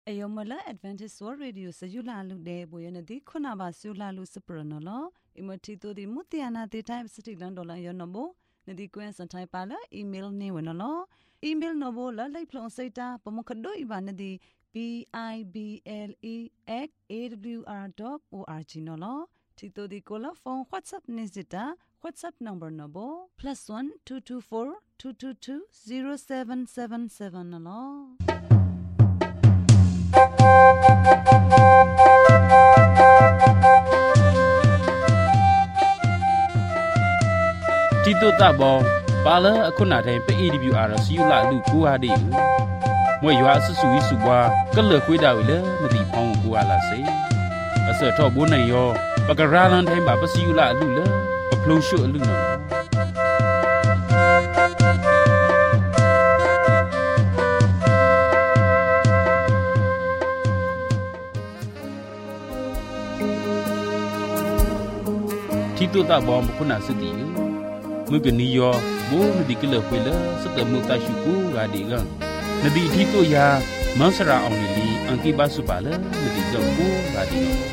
Ayomala Advantage World Radio Sayula Lude Boyanadi Kunaba Sula Lucipranola, Imotito di Mutiana the time city landola yonobo, Nadi Quens and Taipala, email Newanolo, email Novola, like Plonseta, Pomokado Ibanadi, BIBLE@awr.org nolo, Tito di Cola phone WhatsApp Nizita, WhatsApp number nobo, +1 224 222 0777 nolo. Tito tabo pala akuna thai pe AWR siu la lu ku ha de mwe ywa su su wi su bwa ka le khwe da wi le ma ti phong ku ala se asa tho bo nai yo pa ka ra lan thai ba pa siu la lu le pa phlong shu lu no Tito tabo kuna su ti Mungkin yo, bo nadi kela pula serta muka syukur gadi gang. Nadi tito ya mansara onili angki basu pala nadi jambu gadi gang.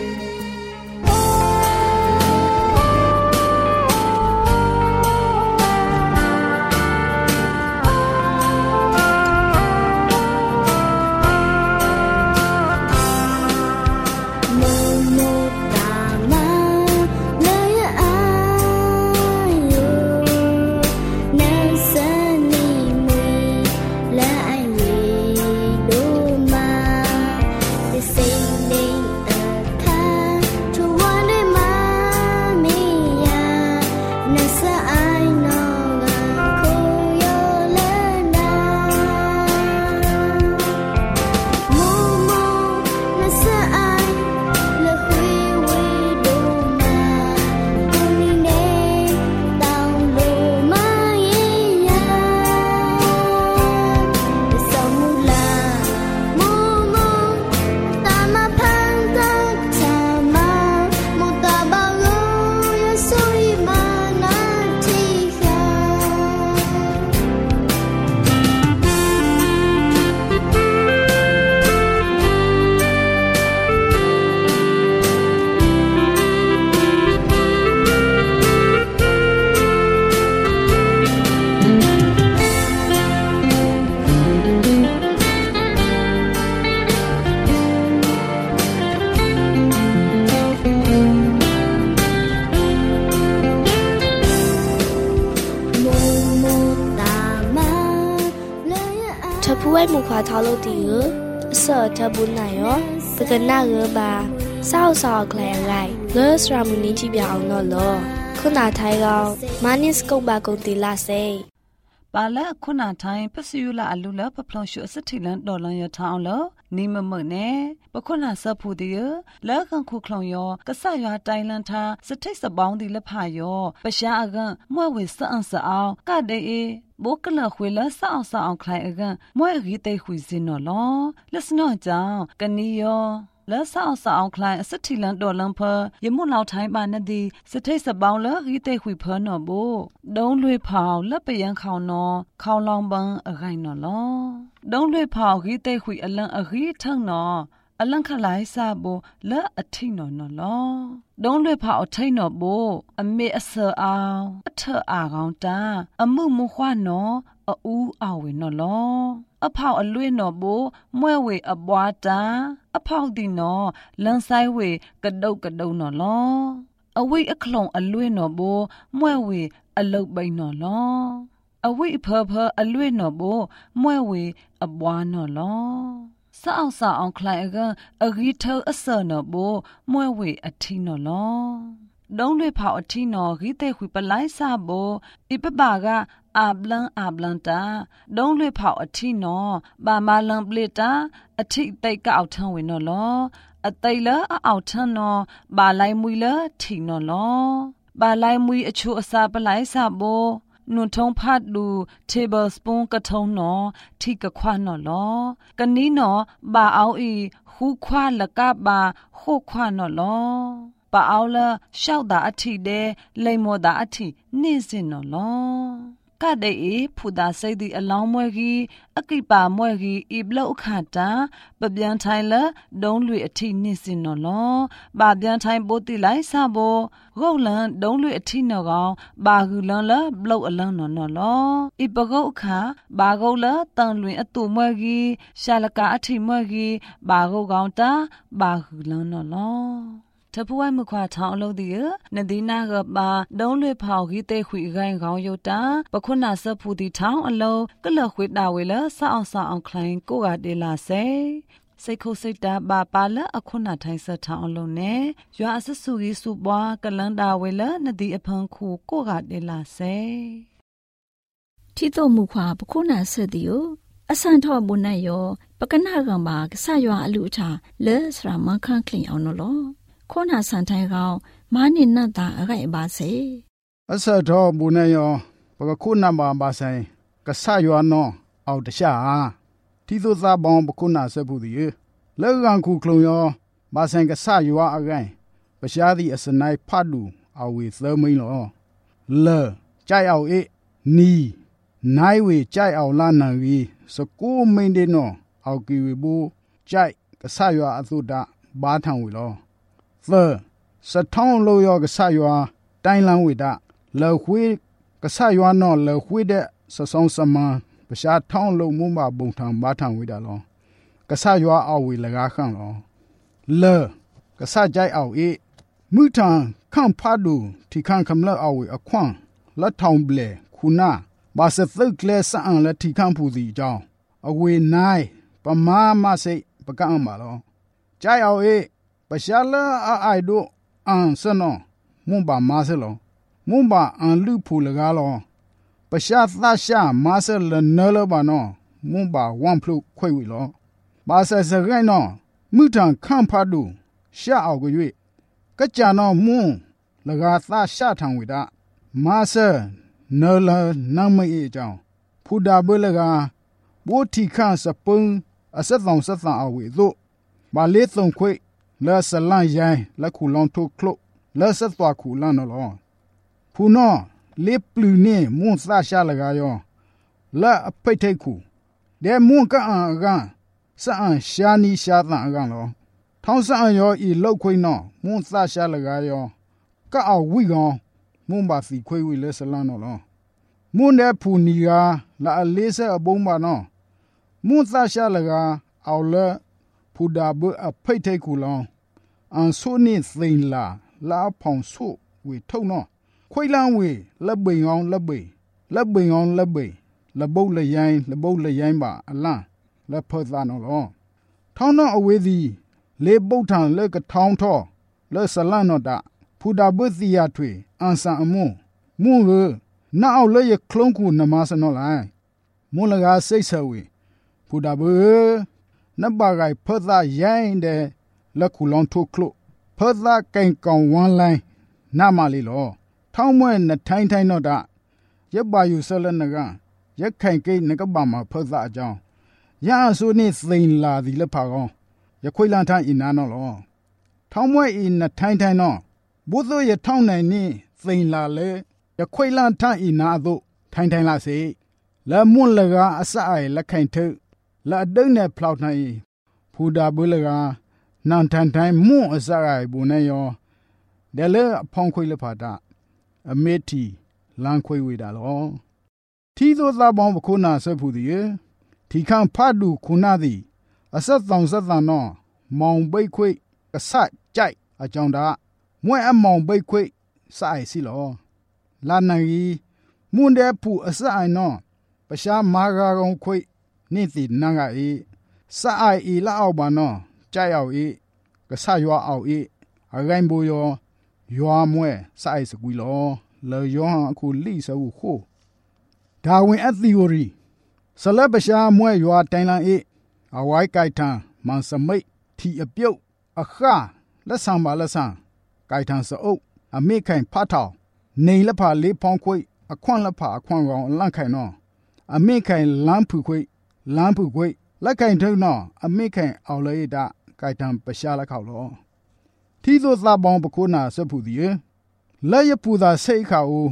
Tapuai mukha thalo tiu sa tabun na yo pekana ge ba sao sao klai ngai ge sramuni chi biao no lo khuna thai ga manis kong ba kong ti la se Pala kuna thai pasiyula alula paplong shu asathilan dolan ya thaung lo ni ma ne pakuna sa phu de la kan khu khlong yo kasa ywa tai lan tha sathai sabaung di la pha yo pasha agan mwe we sa an sa aw ka de e bo kala khwe la sa aw khlai agan mwe ri tai khwi sin no lo lesno jaw kani yo La sao klai asathilan dolan pha yemu law thai ba na di sathai sabaung la ri tai khwi pha no bo dong lwe phao la payan khaw no khaw long bang agai no lo dong lwe phao ri tai khwi alan ri thang no alan khalai sa bo la athi no no lo dong lwe phao thai no bo ame asa aw atha a gaung ta amu mu khwa no a u a we no lo a phao a lwe no bo mwe we a bwa ta a phao di no lan sai we kadau no lo a we a khlong a lwe no bo mwe we a lou bai no lo a we pha a lwe no bo mwe we a bwa no lo sa aw klai aga a ri thau a sa no bo mwe we a thi no lo dong lwe phao a thi no ri te khwi palai sa bo I pa ba ga a blan ta dong lwe phao a thi no ba ma lang ple ta a thi tai ka aw thang we no lo a tai la a aw thang no ba lai mui la thi no lo ba lai mui a chu a sa palai sa boนุนทงพัดดู tablespoon กะทงหนอที่กะควาหนอลอกะนี้หนอบาเอาอีฮูควาละกะบาโคควาหนอลอปาเอาละชาวดาอธิเดไลโมดาอธินิสินหนอลอကတဲ့ဖူတာစိတ်ဒီအလောင်းမွဲကြီးအကိပါမွဲကြီးဤဘလောက်ခတာပပြန်ထိုင်လဒုံးလွေအထိနစ်စင်နော်လောပါပြန်ထိုင်ပိုးတိလိုက်စဘောဂုတ်လန်ဒုံးလွေအထိနော်ကောင်ဘာဂူလန်လဘလောက်အလန်းနော်နော်လောဤပကုတ်ခဘာဂုတ်လတန်လွင်အတူမွဲကြီးရှာလကအထိမွဲကြီးဘာဂုတ်ကောင်တာဘာဂူလန်နော်လောတပူဝိုင်မခွာထောင်းအလုပ်ဒီနဒီနာကပါဒုံးလွေဖောက်ကြီးတဲ့ခွေခိုင်ကောင်းယုတ်တာပခုနာစဖူတီထောင်းအလုံးကလခွေတာဝေလစအောင်ခလိုင်းကိုကတေလာစေစိတ်ခုစိတ်တာပါလအခုနာထိုင်းစထောင်းအလုံးနဲ့ရွာအဆဆူကြီးစုပွားကလန်တာဝေလနဒီအဖန်ခုကိုကတေလာစေတီတော့မူခွာပခုနာဆက်ဒီကိုအစန်ထော့ဘုန်နဲ့ရောပကနာကံပါကဆရွာအလူအထာလဲစရာမခန့်ခလင်အောင်နော်ခေါနာဆန်ထိုင်ကောင်မာနိနတ်တာအခိုင်ပါစေအဆတ်တော်ဘုန်နဲ့ရောပကခုနာပါဆိုင်ကဆရွာနော်အောက်တရှာတီသို့သားပေါင်းပခုနာဆက်ဘူးဒီလေကန်ခုခလုံရောပါဆိုင်ကဆရွာအခိုင်ပရှားသည့်အစနိုင်ဖတ်လူအဝေသမိန်လောလေကြိုက်အောင်အေးနီနိုင်ဝေကြိုက်အောင်လာနံဝီစကူမိန်တဲ့နော်အောက်ကီဝေဘူးကြိုက်ကဆရွာအသုဒဘာထံဝေလောစထောင်းလို့ရောကဆရွာတိုင်းလန်းဝေဒလေခွေးကဆရွာနော်လေခွေးတဲ့စဆောင်စမန်ပရှားထောင်းလို့မုံမဘုံထံဘာထံဝေဒလောကဆရွာအဝေလကားခန့်လောလေကဆကြိုက်အောင်အေးမူထံခန့်ဖတ်လူထိခန့်ခမလအဝေအခွန့်လက်ထောင်ဘလေခုနာဘာစသုတ်လဲဆန်လက်ထိခန့်ဖူစီကြောင်းအဝေနိုင်ပမာမစိတ်ပကံပါလောကြိုက်အောင်အေးပရှာလာအိုင်ဒိုအန်စနောမွန်ပါမာဆလောမွန်ပါအန်လူဖူလကားလောပရှာသရှာမာဆလနော်လဘာနောမွန်ပါဝမ်ဖလုခွေဝီလောဘာဆစရိုင်းနောမြထန်ခန့်ဖတ်ဒူရှာအောက်ကို၍ကကြနောမွန်လကားသရှာထံဝီဒမာဆနော်လနမအေအကြောင်းဖူဒါဘလကားဘိုတီခန့်စပုံအဆက်ဆောင်ဆက်ဆောင်အဝေသို့ဘာလေးသုံခွေလဲဆလန်ရိုင်းလက်ခုလောင်းထုတ်ခလုတ်လဲဆက်သွားခုလန်နော်ဖူနော်လေပလူနေမွန်သရှာလကားယောလဲအပိတ်ထိတ်ခုဒဲမွန်ကအန်အကန်စအန်ရှာနီရှာသန်အကန်လောထောင်းစအန်ယောဤလောက်ခွိနော်မွန်သရှာလကားယောကအောက်ဝိကောင်မွန်ပါစီခွေဝီလဲဆလန်နော်လောမွန်တဲ့ဖူနီကလာအလေးဆက်အပုံးပါနော်မွန်သရှာလကားအော်လဲဖူဒါဘအဖိတ်ထိတ်ခုလောင်းအန်ဆိုနေသိန်လာဖောင်ဆုဝေထုံနော်ခွိလန်းဝေလက်ပိန်အောင်လက်ပိန်လဘုတ်လရိုင်းပါအလန့်လက်ဖတ်သားနော်လောထောင်းတော့အဝေးသည်လေပုတ်ထံလက်ကထောင်းထောလက်ဆလန်နော်တာဖူဒါဘစီယာထွေအန်ဆန်အမွန်မွန်ရနာအောက်လေခလုံးခုနမစနော်လိုက်မွန်လကားစိတ်ဆဝေဖူဒါဘနဘဂိုင်ဖတ်သားရိုင်းတဲ့လက်ခုလောင်းထုတ်ခလို့ဖတ်သားကင်ကောင်ဝမ်းလိုင်းနာမလေးလောထောင်းမွဲ့နထိုင်းတော့တာရပ်ပါယူဆလနကရက်ခိုင်ကိနကဘာမှာဖတ်သားအကြောင်းရာဆိုနေသိန်လာဒီလက်ဖာကောင်ရခွေလန်ထန်အင်းနာနော်လောထောင်းမွဲ့အင်းနထိုင်းတော့ဘုသောရထောင်းနိုင်နေသိန်လာလေရခွေလန်ထန်အင်းနာတို့ထိုင်းလာစေလာမွန်လကအစအိုင်လက်ခိုင်ထုလာဒုံနဲ့ဖလောက်နိုင်ဖူဒါဘလကနန်ထန်တိုင်းမွန်အစအိုင်ဘုန်နဲ့ရောဒဲလေဖောင်းခွေလဖာတာအမေတီလန်ခွေဝေတာလောထီသောသားပေါင်းပခုနာဆက်ဖူသည်ထီခန့်ဖတ်လူခုနာသည်အဆက်ဆောင်ဆက်တန်တော့မောင်ပိတ်ခွေကဆတ်ကြိုက်အကြောင်းတာမွဲ့အမောင်ပိတ်ခွေစိုက်စီလောလာနန်ကြီးမွန်တဲ့ဖူအစအိုင်နော်ပရှားမာဂါကုံခွေနေတိနန်ကအေစိုက်အီလာအောက်ပါနော်ကြိုက်အောင်အေကဆရွာအောင်အေအဂိုင်းဘူယောရွာမွဲစိုက်စကွီလောလေယောဟန်အခုလိဆူခိုဒါဝင်အသီယိုရီဆလပရှာမွဲရွာတိုင်လန်အေအဝိုင်းကိုက်ထန်မန်စမိတ်ထီအပြုတ်အခါလက်ဆံပါလက်ဆံကိုက်ထန်စအုပ်အမိခိုင်ဖတ်ထောင်နေလက်ဖာလေးဖောင်းခွေအခွန့်လက်ဖာအခွန့်ကောင်လန့်ခိုင်နော်အမိခိုင်လမ်းဖူခွေလက်ခိုင်ထုံနော်အမိခိုင်အောင်လေတာကိုက်ထန်ပရှာလက်ခေါလောထီသောသားပေါင်းပခုနာဆက်ဖူသည်လက်ရပူသာစိတ်ခါဦးရ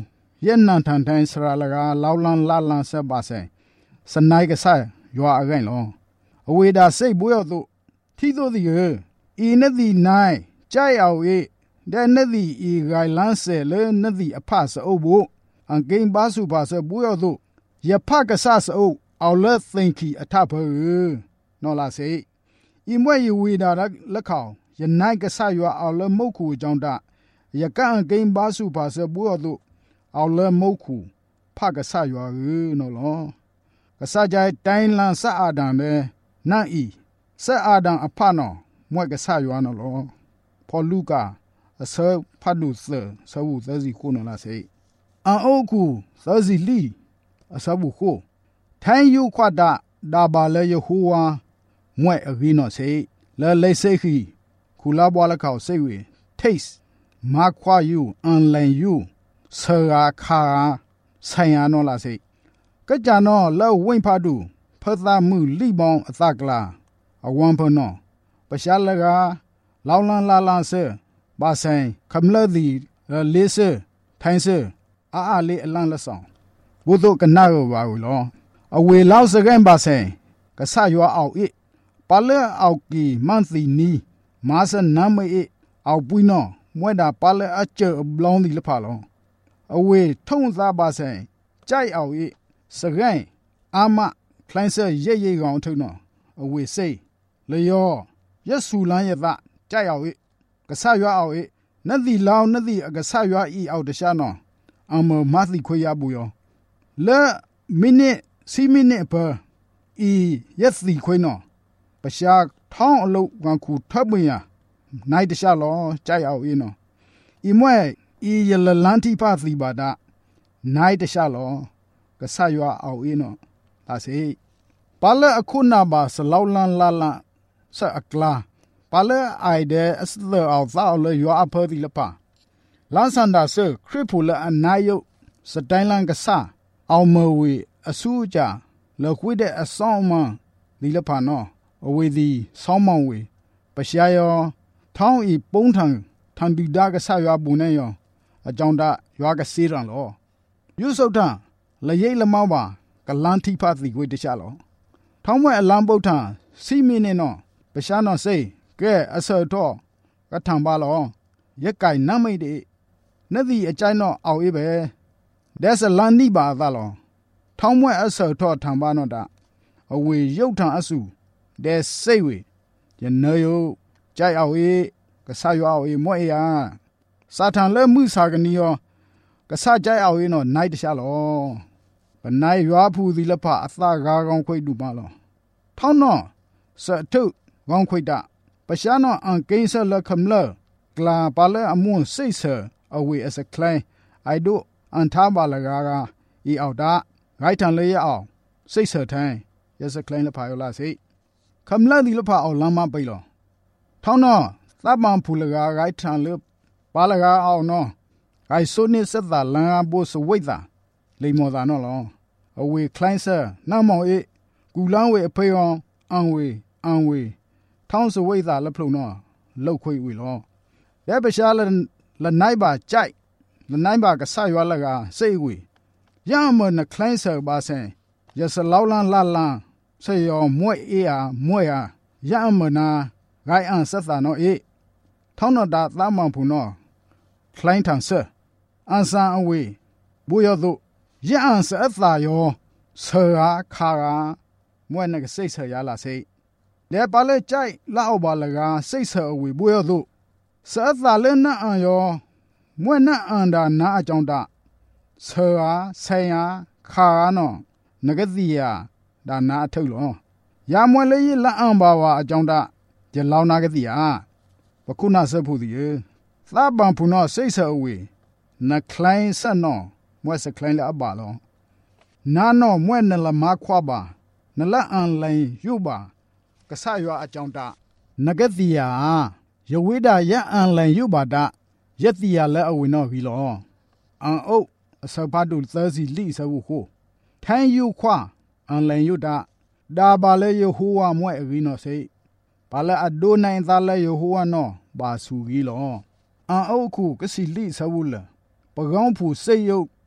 ยันนันทันทันสระละกาลาวลันลาลันเสบาเซสนายกษายยัวอะไรลองอเวดาเซบุยตุที่ตัวที่อีนดีนายใจเอาเดนดีอีไกลันเซเลนดีอภาสโอบุอังเกงบาสุภาสบุยตุยะภากษาสโอเอาเลสิงคีอัฐเพอนอลาเซอีมวยยวีดาละข่าวยนายกษายว่าเอาเลมกคูจองดายะกันเกงบาสุภาสบุยตุเอาเลมกคูภากษายว่านอลอกษาใจไตลันสะอาดังเบนาอีสะอาดังอภานอมวยกษายว่านอลอพอลูกาအစောဖတ်လို့စဝူသစီခုနလာစေအအိုကူသစီလီအစဘူးခုထိုင်ယူခွတ်တာဒါပါလေယဟူဝါမွဲ့အကြီးနော်စေလဲလိစိခီခုလာဘွားလခေါစိတ်ဝေ taste မခွာယူအန်လန်ယူဆရာခါဆိုင်ရနော်လာစေကကြနော်လဲဝိမ့်ဖတ်တူဖသမှုလိပေါင်းအသကလာအဝမ်ဖနော်ပရှာလကလောင်းလန်လာလန်စေဘာဆိုင်ခမလဒီလေးစထိုင်းစအာလေးအလန့်လက်ဆောင်ဘုဒ္ဓကနာရောပါဘူးလောအဝေလောက်စကန်ဘာဆိုင်ကဆရွာအောင်ဤပါလဲအောက်ကီမန်စီနီမာစနမ်မေအောက်ပွိနောမွဲ့တာပါလဲအကျဘလောင်းဒီလဖာလောအဝေထုံစားပါဆိုင်ကြိုက်အောင်ဤစကန်အာမခလိုင်းစရဲကောင်ထုံနောအဝေစိတ်လျောရက်ဆူလန်းရသကြိုက်အောင်ဤကဆရွာအောင်နသည်လောင်နသည်အကဆရွာဤအောက်တခြားနော်အမမသီခွေရဘူးယောလဲမိနစ်စီမိနစ်ပါဤရက်စီခွေနော်ပရှာထောင်းအလုတ်ဝန်ခုထပ်မရနိုင်တခြားလောကြိုက်အောင်ဤနော်ဤမွဲဤရလလန်တိဖသီပါဒနိုင်တခြားလောကဆရွာအောင်ဤနော်ဒါစေပါလဲအခုနာပါစလောက်လန်လာလန်ဆအကလာပါလဲအိုင်ဒဲအစလအောသာလေယောအဖဒီလပါလန်ဆန်ဒါဆခရစ်ဖူလအနာယုစတိုင်လန်ကဆာအောင်မဝေအဆူကြလခွေတဲ့အဆောင်မဒီလပါနော်အဝေဒီဆောင်းမောင်ဝေပရှာယောထောင်းဤပုံထံထန်ဒီဒါကဆာရွာဘူးနေယောအကြောင်းဒါရွာကစေးရန်လောယူဆုတ်ထလရိတ်လမောင်းပါကလန်တိဖတ်ဒီခွေတခြားလောထောင်းမွဲအလံပုတ်ထစီမီနေနော်ပရှာနော်စေကဲအစောတော့ကထံပါလောရက်ကိုင်နမိတ်ဒီနသည်အကြိုင်တော့အောက်အေးပဲဒက်ဆလန်နိပါသလောထောင်းမွဲအစောတော့ထံပါတော့တာအဝေရုတ်ထံအစုဒဲစိတ်ဝေယနေယုကြိုက်အောက်အေးကဆရွာအောက်အေးမွဲ့ရစာထံလဲမှုစာကနီယောကဆကြိုက်အောက်အေးနော်နိုင်တခြားလောဘနိုင်ရွာဖူသီလဖအသကားကောင်းခွိတူပါလောထောင်းနော်စထုကောင်းခွိတာပရှာနောအန်ကိန်းဆလခမလကလာပါလဲအမွန်စိတ်ဆအဝေအစကလိုင်းအိုင်ဒိုအန်ထားပါလကားဤအောက်တာဂိုက်ထန်လေးရအောင်စိတ်ဆထိုင်းရစကလိုင်းလဖာယောလာစိခမလဒီလဖာအောင်လမ်းမပိလောထောင်းနောသဗ္ဗံဖူလကားဂိုက်ထန်လပါလကားအောင်နော်ဂိုက်ဆိုနိစသလန်ဘိုစဝိတ်တာလိမောတာနော်လောအဝေကလိုင်းဆနမောအေကူလန်းဝေအဖေယောအန်ဝေထောင်းစဝိသာလဖလုံနော်လောက်ခွေဝီလောရဲပရှာလနိုင်ပါကြိုက်လနိုင်ပါကဆရွာလကစိတ်ဝီရမနကလိုင်းဆဘာဆန်ရစလောက်လန်လာလန်ဆေယောမွဲ့အေးအားမွဲ့အားရမနာဂိုင်အန်ဆက်သာနော်အေးထောင်းနော်တာသမန်ဖူနော်ကလိုင်းထန်ဆအန်ဆန်အဝေဘူယောတို့ရအန်ဆက်သာယောဆရာခါရာမွဲ့နကစိတ်ဆရာလာစိလဲပါလဲကြိုက်လောက်ပါလကစိတ်ဆအဝေဘူယောတို့စအသာလဲနအန်ယောမွဲ့နအန်ဒါနာအကြောင်းတာဆရာဆိုင်ယာခါရာနော်နဂတိယာဒါနာအထုတ်လောရာမွဲလေးလအန်ပါဝါအကြောင်းတာကြလောင်းနာကတိယာပခုနာဆဖူဒီသဗ္ဗံဖုနောစိတ်ဆအဝေနကလိုင်းဆနောမွဲ့စကလိုင်းလအပါလောနာနောမွဲ့နလမခွာပါနလအန်လိုင်းယူပါကဆရွာအကြောင်းတာနဂတိယာယဝိဒယအန်လိုင်းယူပါတာယတိယာလဲအဝိနောဘီလောအန်အုပ်အစပါတုသစီလိဆဝဟုထိုင်ယူခွာအန်လိုင်းယူတာဒါပါလဲယဟူဝမွဲ့အဘီနောစိပါလဲအဒိုနိုင်သားလဲယဟူဝနောဘာဆူကြီးလောအန်အုပ်ခုကစီလိဆဝုလပကောင်းဖူစိတ်ယုတ်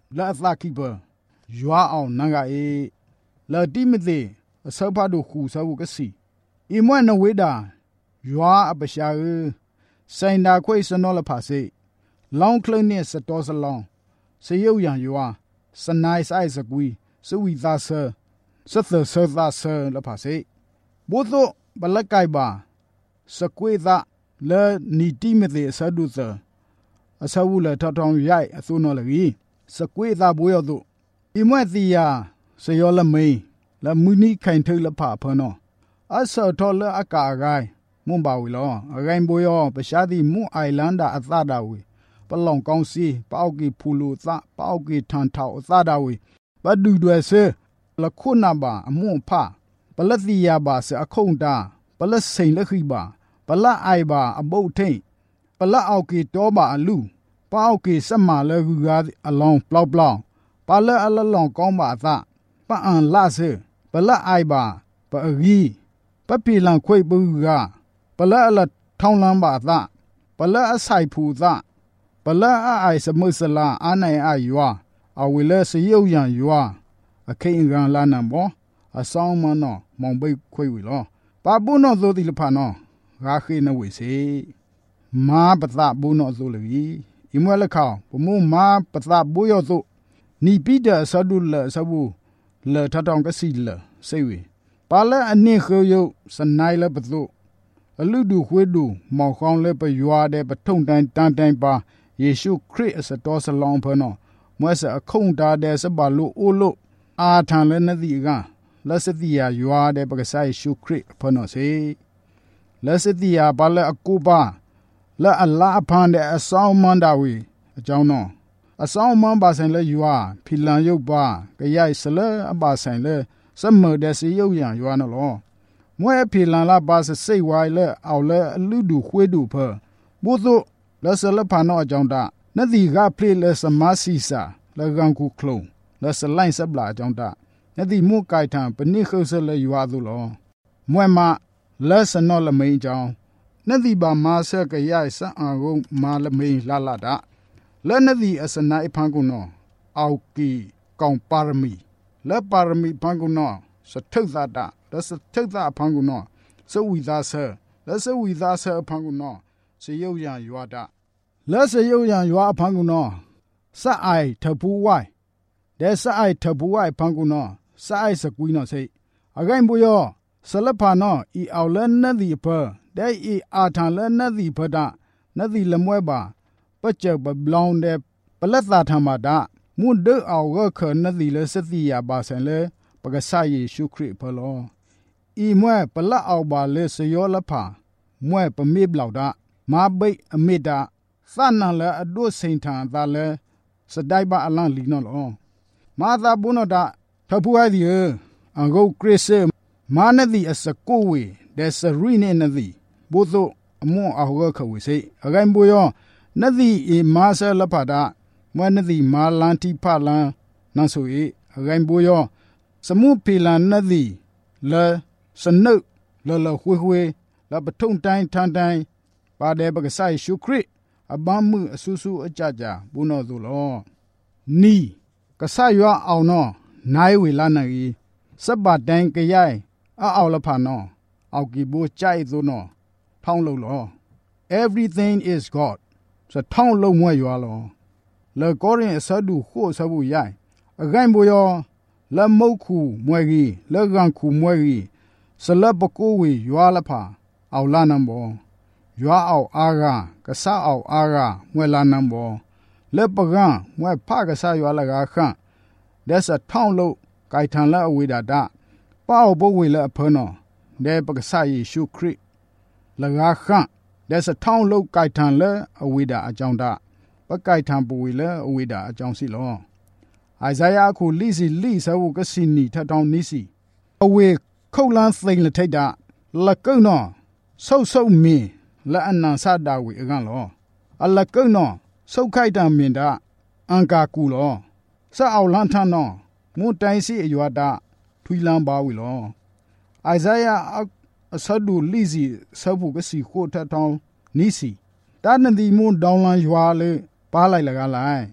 และอัตราคิเบอร์ยัวเอานังกะเอและที่ไม่ได้สภาพดูคู่สาวกสีอีมวยนเวดายัวอับชาไซน์ดาควยสนอลภาษีลองคลเนี่ยสตอสลองเสียวอย่างยัวสนายไซสกุยสวิตาเซสเตอร์เซตาเซละภาษีบุตรบลักไกบาสกุยตาและนิติไม่ได้สะดุดอาสาวเลทัดทองใหญ่สุนอลกีสกุยตาบุยตุอีมวยตียาเสียวละไม่และมุนีขันเทละผาพนออาสาวทอลละอากาไกมุมบาวิลออะไรบุยอประชาธิมุไอแลนด์อัตราดาวิปลองกองซีปาอกีพูลูตาปาอกีทันเทาอัตราดาวิบัดดูด้วยเสละคุณนาบาอมุพาปละตียาบาเสอคงตาปละเซงละขีบาปละไอบาอบุเทปละอกีโตบาอลูปาอกีสมาละกุกาอลองเปล่าเปล่าปละอละลองกองบาตาปะอันลาเสปละไอบาปะกีปะปีลังควยบุกาปละอละทองลังบาตาปละอไซผูตาปละไอสมุสลาอานัยอายัวอาวิเลสเยียวยังยัวอเคงกันลานัมบออาซองมันอมองไปคุยวิลอปาบุนอโซติลพานอราคีนวิเสมาปะตาบุนอโซลีอิมวะละข่าวปมุมาปะตาบุยอโซนีปีเดสะดุลละสะบูเลทัดองกะสีละเซวีปาละอันนี้คืออยู่สนายละปะตุอลุดูควยดูมองคองเลยไปยัวเดปะทุงตันตันตันปาเยซูคริสต์สตอสลองพนอมวยสะคงตาเดสบาลุอุลุอาทันเลนดีกาลสติยายัวเดปกษาเยซูคริสต์พนอเซลสติยาบาลอกูบาละอัลลาห์พันเดอซาวมันดาวีအကြောင်းတော့အဆောင်မန်ပါဆိုင်လဲယူအားဖီလန်ရုပ်ပါကြရိုက်စလဲအပါဆိုင်လဲစမတဲ့စီရုပ်ရံယူအားနော်လောမွဲဖီလန်လာပါစစိတ်ဝိုင်လဲအောက်လဲအလူဒူခွေးဒူဖဘုသုလဲစလဲဖာနော်အကြောင်းတာနတိကဖလေလဲစမစီစာလဲကန်ကူခလုံးလဲစလိုင်းစပလာအကြောင်းတာနတိမုကိုက်ထံပနိခုစလဲယူအားသူလောမွဲမလဲစနော်လမိန်ကြောင်းနတိပါမာဆက်ကရိုက်စအာကုမာလမိန်လာလာတာလဲနတိအစနာအဖန်ကုနော်အောက်ကီကောင်ပါရမီလဲပါရမီဖန်ကုနော်စထုသတာလဲစထုသအဖန်ကုနော်စဝီသားဆလဲစဝီသားဆအဖန်ကုနော်စရုပ်ရံရွာတာလဲစရုပ်ရံရွာအဖန်ကုနော်စအိုင်ထပူဝိုင်ဒဲစအိုင်ထပူဝိုင်ဖန်ကုနော်စအိုင်စကွီနော်စိအကိုင်ဘူယောဆလဖာနော်ဤအောက်လဲနတိဖဒဲဤအာထံလဲနတိဖဒနတိလမွဲပါပကြဘဘလောင်းတဲ့ပလက်သာထမတာမွဒအောက်ခနတိလဲစတိယပါဆန်လဲပကဆာယေရှုခရစ်ဖလောဤမွဲပလက်အောက်ပါလဲစယောလဖာမွဲပမေဘလောက်တာမာဘိတ်အမေတာသနန်လဲအဒုစိန်ထံသာလဲစဒိုက်ပါအလန်လီနော်လောမာသာဘုနောတာထဖူအိုင်ဒီအငုတ်ခရစ်မာနတိအစကိုဝေဒဲစရီနေနတိဘုသုအမွန်အောက်ခဝေစိအကိုင်ဘူယောနတိအမာဆလဖတာမွဲနတိမာလန်တိဖလန်နန်ဆိုဤအကိုင်ဘူယောစမှုဖီလန်နတိလဲစနုလလခွေခွေလပထုံတိုင်းထန်တိုင်းပါတဲ့ပကဆိုင်ရှုခရစ်အဘမှုအဆူဆူအကြကြဘုနောသူလောနီကဆရွာအောင်နော်နိုင်ဝေလာနိုင်စပ်ပါတန်ကြရိုင်အောက်လဖာနော်အောက်ကီဘူကြိုက်သူနော်ထောင်းလို့လော everything is god စထောင်းလုံးမွဲရွာလောလေကောရင်အစဒူခို့ဆဘူးရိုင်အကိုင်ဘူယောလမုတ်ခုမွဲကြီးလေကန်ခုမွဲကြီးစလပကိုဝေရွာလဖာအောက်လာနံဘောရွာအောက်အားကဆာအောက်အားကမွဲလာနံဘောလက်ပကံမွဲဖကဆာရွာလကခန့်ဒက်စထောင်းလို့ไก่ทันละอเวดาดาป้าบ่เวละพนอเดปกษาเยซูคริสต์ละกาขันเดสท่องลูกไก่ทันละอเวดาအကြောင်းတာပไก่ทันပွေละอเวดาအကြောင်းစီလောအိုင်ဇာယာခုလိစီလိဆဝကစီနီထထောင်းနိစီအဝေခုတ်လန်းသိမ့်လက်ထိတ်တာလကုံနော်ဆုတ်ဆုတ်မင်းလက်အနန်စတာဝေအကန်လောအလကုံနော်ဆုတ်ခိုက်တာမင်တာအန်ကာကူလောစအောက်လန်းထန်းနော်မွန်တိုင်းစီအရွာတာထွီလန်းပါဝီလောအိုင်ဇာယာအဆဒူလိစီဆဘုကစီခိုထထောင်းနိစီတာနဒီမွန်ဒေါန်လန်ရွာလေပါလိုက်လကလိုက်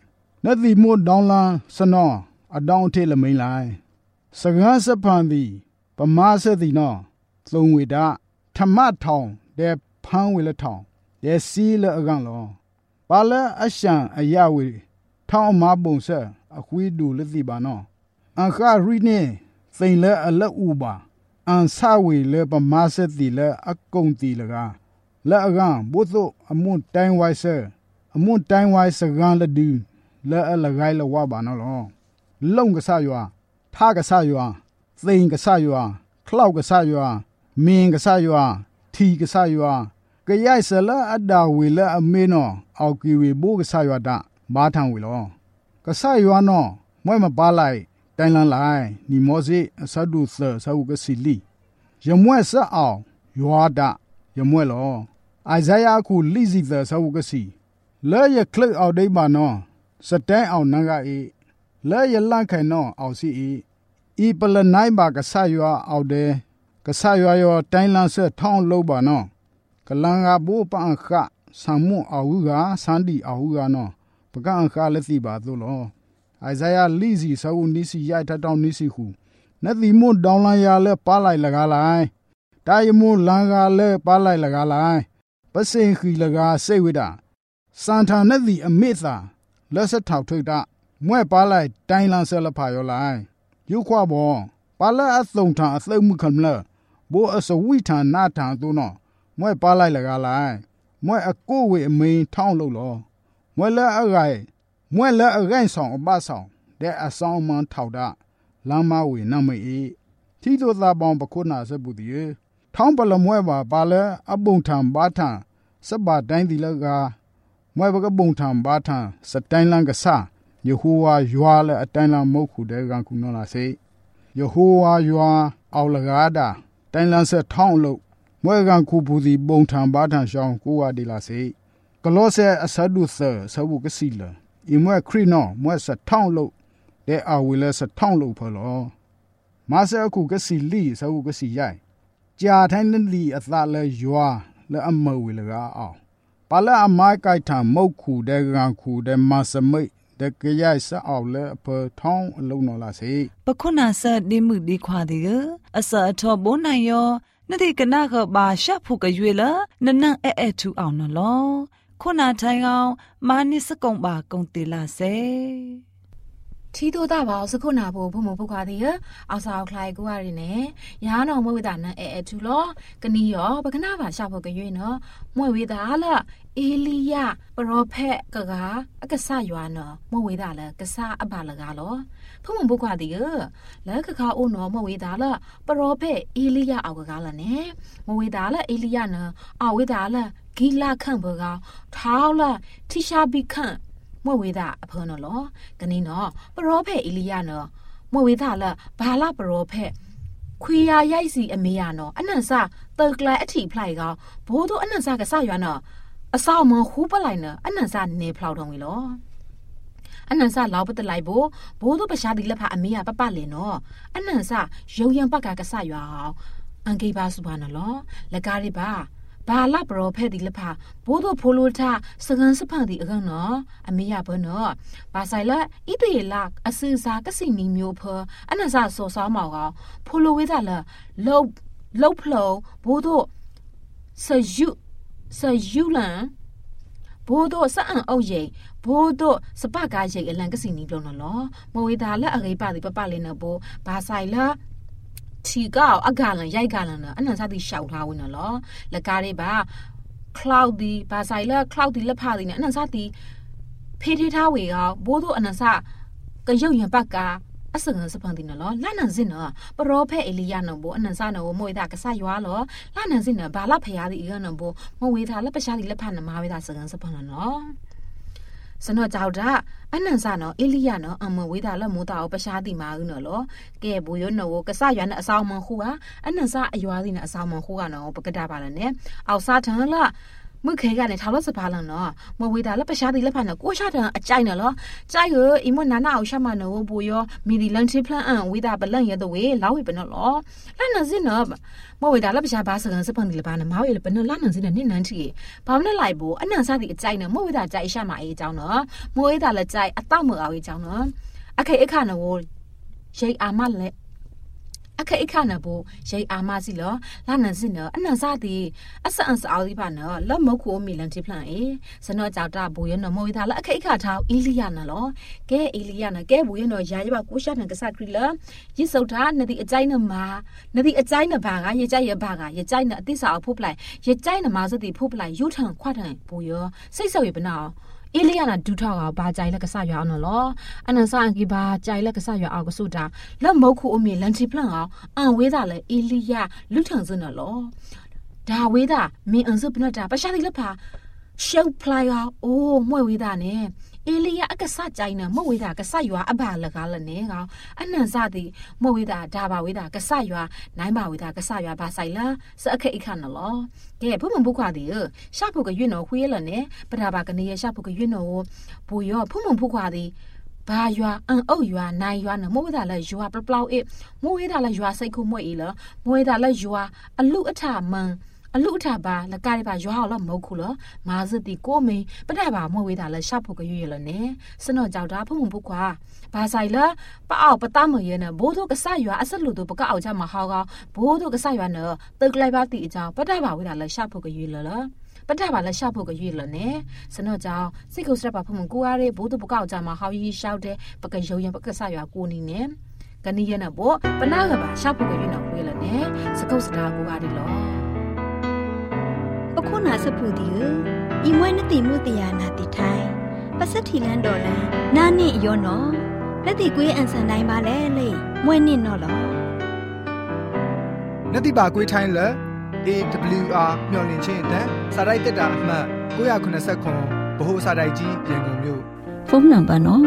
နတ်ဒီမို့ဒေါင်းလန်စနောအတောင်းထေလမိန်လိုက်စကားစပန်ဒီပမာစသည်နောသုံးဝေဒဓမ္မထောင်တဲ့ဖန်းဝေလထောင်တဲ့စီလအကန်လောပါလအရှံအယဝေထောင်းအမပုံဆက်အခွေးဒူလက်စီပါနောအခါရီနေသိန်လဲအလက်ဥပါအန်ဆဝေလဲပမာစသည်လဲအကုံတီလကလက်အကန်ဘုသောအမွန်တိုင်းဝိုင်းဆအမွန်တိုင်းဝိုင်းစကန်လဒူလဲအလဂိုင်းလဝပါနောလောလုံကဆာရွာထားကဆာရွာသိန်ကဆာရွာခလောက်ကဆာရွာမင်းကဆာရွာထီကဆာရွာကရိုက်ဆလအဒါဝေလအမေနောအောက်ကီဝေဘိုးကဆာရွာတာမာထံဝေလောကဆာရွာနောမွဲမပါလိုက်တိုင်လန်လိုက်နီမောစီအဆဒုသဆာဝကစီလီယမွဲဆအောင်ရွာတာယမွဲလောအိုင်ဇာယာခုလိစီသဆာဝကစီလဲရကလစ်အော်ဒိမာနောစတဲအောင်နငါအေလဲရလန့်ခိုင်နောအောင်စီဤပလနိုင်ပါကဆာရွာအောက်တဲ့ကဆာရွာရောတိုင်လန်ဆက်ထောင်းလို့ပါနောကလန်ကဘူပန်ခဆမ်မွန်အောကစန်ဒီအောကနောပကန့်ခလက်စီပါသို့လောအိုင်ဇာယာလီစီဆဝနီစီရိုက်ထတောင်းနီစီခုနတ်ဒီမွန်ဒေါင်းလန်ရလဲပါလိုက်လကားလိုက်တာယမွန်လန်ကလဲပါလိုက်လကားလိုက်ပစင်ခီလကားစိတ်ဝိတာစန်ထာနတ်ဒီအမေသာလက်ဆက်ထောက်ထွတ်တာမွဲပါလိုက်တိုင်လန်ဆလဖာရောလိုက်ယုခွာဘောပါလာအသုံးထအသုံးမှုခမလဘိုးအစဝိထနာထံသူနောမွဲပါလိုက်လကားလိုက်မွဲအကိုဝေအမိန်ထောင်းလို့လောမွဲလဲအဂိုင်မွဲလဲအဂိုင်ဆောင်အပဆောင်တဲ့အဆောင်မန်ထောက်တာလမ်းမဝေနမေထီတို့သာပေါင်းပခုနာစပုတိထောင်းပလမွဲပါလဲအပုံထံဘာထံစပတိုင်းဒီလကမွဲဘကပုံထံဘာထံစတိုင်းလန်ကဆာယေဟူဝါယွာလဲအတိုင်းလန်မုတ်ခုတဲ့ကခုနောလာစေယေဟူဝါယွာအော်လကားတာတိုင်းလန်ဆက်ထောင်းလို့မွဲကန်ခုပူစီပုံထံဘာထံရှောင်းကိုဝါဒီလာစေကလောဆဲအဆဒုသဆဝုကစီလာဤမွဲခရီနောမွဲဆက်ထောင်းလို့တဲ့အဝီလဲဆက်ထောင်းလို့ဖလောမာဆဲအခုကစီလီဆဝုကစီရိုင်ကြာထိုင်းလီအသလဲယွာလဲအမဝီလကားအောင်ပါလာအမိုက်ကိုက်ထံမုတ်ခုတဲ့ကန်ခုတဲ့မဆမိတ်တကရိုက်ဆအောက်လဲအဖထောင်းအလုံးတော်လာစေပခုနာဆတ်ဒီမှုဒီခွာဒီအစအထောဘုံနိုင်ယောနတိကနာကဘာရှဖုကရွေလာနနအဲထူအောင်နော်ခုနာထိုင်ကောင်မာနိစကုံပါကုံတီလာစေထီတိုတာပါစခုနာဖို့ဘုံမပုခါသေးရအောက်ဆောက်ခလိုက်ကိုရင်းနဲ့ရာနောင်မွေဝတာနအဲထူလောကနီယောပကနာပါရှဖို့ကရွေနော်မွေဝတာလာအေလီယပရောဖက်ကကအကဆရွာနော်မဝေတာလဲကဆအပါလကားလောဖုံမပုခါသေးရလဲခခအိုနော်မဝေတာလာပရောဖက်အေလီယအောက်ကကားလာနဲ့မဝေတာလာအေလီယနော်အောက်ဝေတာလာဂီလာခန့်ဘကထောင်းလာထိရှာဘီခန့်မဝေတာအဖေနော်လောကနီနော်ပရောဖက်အေလီယနော်မဝေတာလာဘာလာပရောဖက်ခွေရရိုက်စီအမေရနော်အနန်စတေကလာအထီဖလိုက်ကောဘိုးတို့အနန်စကဆရွာနော်အဆောက်မဟူးပလိုက်နော်အနန်စနေဖလောက်တော့ဝီလောအနန်စလောက်ပတလိုက်ဘိုးတို့ပရှားဒီလက်ဖအမေရပပလင်နော်အနန်စရုံရံပကဆရွာအောင်အန်ကေပါစုပါနော်လောလကားရီပါဘာလာပရောဖက်ဒီလဖာဘိုးတို့ဖိုလိုထားစကန်စဖန်ဒီအကန်နော်အမေရဘနော်ဘာဆိုင်လာဣတေလာအစစာကစီနီမျိုးဖအနဆာဆောဆောမောကဖိုလိုဝေးတာလာလောဖလောဘိုးတို့ဆယူလန်ဘိုးတို့စအံအုပ်ရိဘိုးတို့စပကားရိအလန်ကစီနီပြောနော်မဝေးတာလက်အဂိပါဒီပပလေးနော်ဘိုးဘာဆိုင်လာချီကောက်အကလန်ရိုက်ကလန်နော်အနန်စားတိရှောက်ထားဝင်နော်လကားလေးပါ cloudy ဘာဆိုင်လာ cloudy လက်ဖားဒီနဲ့အနန်စားတိဖေးထေးထားဝေကောဘိုးတို့အနန်စားကရုပ်ရံပတ်ကအစငန်စပန်ဒီနော်လာနန်စင်နော်ပရောဖက်အေလီယာနော်ဘိုအနန်စားနော်မွေတာကဆရွာလောလာနန်စင်နော်ဘာလာဖရားဒီအကနော်ဘိုမဝေတာလက်ပရှားဒီလက်ဖာနမဝေတာစငန်စပန်နော်စနောကြောက်တာအနန်စနော်အေလီယာနော်အမဝေတာလက်မိုးတာကိုပရှားတိမာဦးနော်လောကဲဘူယောနော်ကဆရွာနဲ့အဆောင်မဟူဟာအနန်စအရွာဒီနဲ့အဆောင်မဟူကနော်ပကတာပါလနဲ့အောက်စားထန်လာมื่อเคยกันในท้าวรถสภาลังเนาะเมื่อเวลาแล้วประชาธิปไตยเนาะกูชาติใจเนาะใจอีมันนาเอาชามาเนาะบุยมีดิลังที่พลังเวลาเป็นเรื่องยัดเวล้าวเป็นเนาะแล้วนั่นสิเนาะเมื่อเวลาแล้วประชาบาสกันสักพันดิลปานมาเอาเป็นเนาะแล้วนั่นสิเนาะนี่นั่นที่พอมันไหลบูอันนั้นซาดิใจเนาะเมื่อเวลาใจชามาเจ้าเนาะเมื่อเวลาละใจอัตตาเมื่อเอาเจ้าเนาะโอเคอีกข้าเนาะใช้อามาเลยโอเคอีกข้านะบูใช้อามาสิเหรอล้านนั่นสิเนอะอันนั้นซาดีอัศอันสาวที่บ้านเนอะแล้วมกูมีลังที่พลังสนอจากตาบูยันเนอะมวยทาละโอเคอีกข้าเท้าอิลิยานะเหรอแกอิลิยานะแกบูยันเนอะยายว่ากูชานังกษัตริย์ละยิ่งสุดท้ายนาทีใจเนอะมานาทีใจเนอะบางยิ่งใจเยอะบางยิ่งใจเนอะที่สาวผู้ปลายยิ่งใจเนอะมาสุดที่ผู้ปลายยุทธังขวัญบูยใส่สวยเป็นเอาเอเลียนะดูท่าบาใจแล้วก็สายเอาเนาะล้ออันนั้นสร้างกี่บาใจแล้วก็สายเอาก็สุดาแล้วมกูอมีลันทิพลังเอาเวดาเลยเอเลียลุทังซะเนาะล้อดาเวดามีอันซุปนะดาประชาธิปไตยเชลพลายโอ้มวยเวดาเนี่ยเอเลียก็สะใจนะมวยเวดาก็สายอยู่อบาละกาละเนี่ยเขาอันนั้นซาดิมวยเวดาดาบาเวดาก็สายอยู่นายบาเวดาก็สายอยู่บาไซละสะเคอีขันเนาะล้อแกผู้มันบุกว่าดิชาพุกยืนเนาะคุยละเนี่ยปะดาบากันเนี่ยชาพุกยืนเนาะปุยผู้มันบุกว่าดิบายัวอันเอายัวนายยัวเนาะมวยดาละยัวเปล่าๆมวยดาละยัวใส่คุมวยละมวยดาละยัวอลุอถามันอลุถาบาละกาบายัวละมกุละมาสติโกเมปะดาบามวยดาละชาพุกยืนละเนี่ยสนอจาวดาผู้มันบุกว่าบาไซละปะเอาปะตามเยเนาะโบโตก็สายยัวอสลุโตปะก็เอาจามาฮาก็โบโตก็สายยัวเนาะตึกไลบาติจาวปะดาบาเวดาละชาพุกยืนละปะดาบาละชาพุกยืนละเนี่ยสนอจาวสิคุสระปะผู้มันกูอาเรโบโตปะก็เอาจามาฮายีชาวเดปะก็ยยังปะก็สายยัวกูนี่เนี่ยกันนี่นะโบปะนาก็บาชาพุกยืนเนาะคุยละเนี่ยสคุสระกูอาดิลอအခုနာစဖူဒီဤမွဲနတိမှုတရားနာတိထိုင်ပစတိလန်ဒေါ်လန်နာနိယောနောလက်တိကွေးအန်ဆန်တိုင်းပါလေလေမွဲနစ်နော်လောနတိပါကွေးထိုင်လေ AWR မျော်လင့်ခြင်းအတန်းစာရိုက်တက်တာအမှတ်989ဗဟိုစာရိုက်ကြီးရန်ကုန်မြို့ဖုန်းနံပါတ်နော်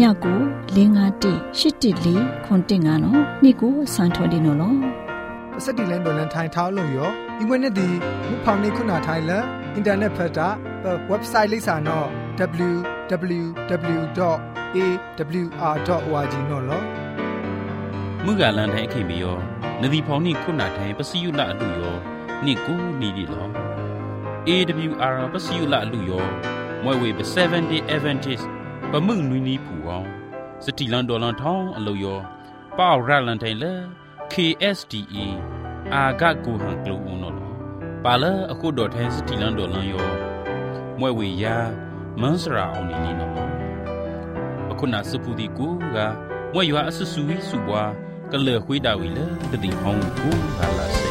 39951814ခွန်တင်ငါနော်မိကိုစံထော်ဒီနော်လောပစတိလန်ဒေါ်လန်ထိုင်ထောင်းလို့ရောဒီမွေးနေ့ဒီမဖောင်နေခုနာထိုင်လအင်တာနက်ဖတ်တာ website လိပ်စာနော် www.awr.org နော်လောมุกาลันไทยขิมิโยนดีพอนี่คุณาไทยปะสิยุละอลุโยนี่กูนี่ดิลอ AWR ปะสิยุละอลุโยมวยเวไป7 day Adventist ปะมึงนุยนี่ผูอองสติลันดอลันทองอลุโยป้าวราลันไทยเล KSDA อากัดกูหังกลูอุนอลปาเลအခုดอไทยสติลันดอลันโยมวยเวยามันสราเอานี่ลีนอအခုနာစပူဒီကူကမွေရွာအဆဆူဝီစုပွားကလေခွေးတာဝီလေတတိဟောင်းကူဟာလာစေ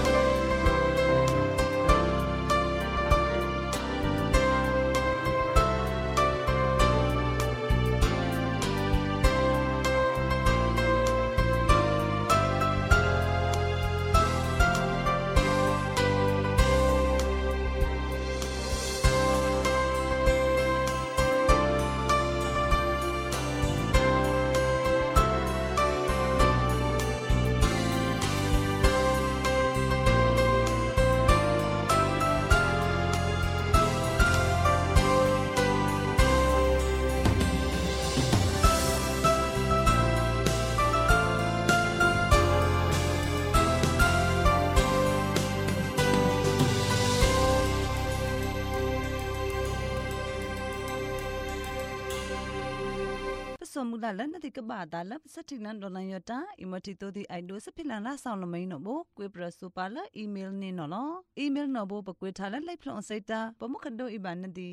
สมุดาลันติกบาดาลับสติลันดอลันยตาอิมติโตดิไอโดสพิลันลาซาวลมัยนโบกวยปรสุปาลอีเมลนี่นอลอีเมลนโบปกวยทาลไลพลอนไซตาปมุขโดอิบานติ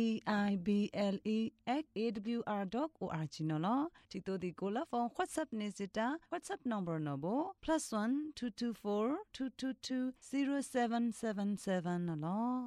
bible@awr.org นอลติโตดิโกลาฟอนวอทแอปเนซิตา WhatsApp number นโบ+1 224 222 0777นอล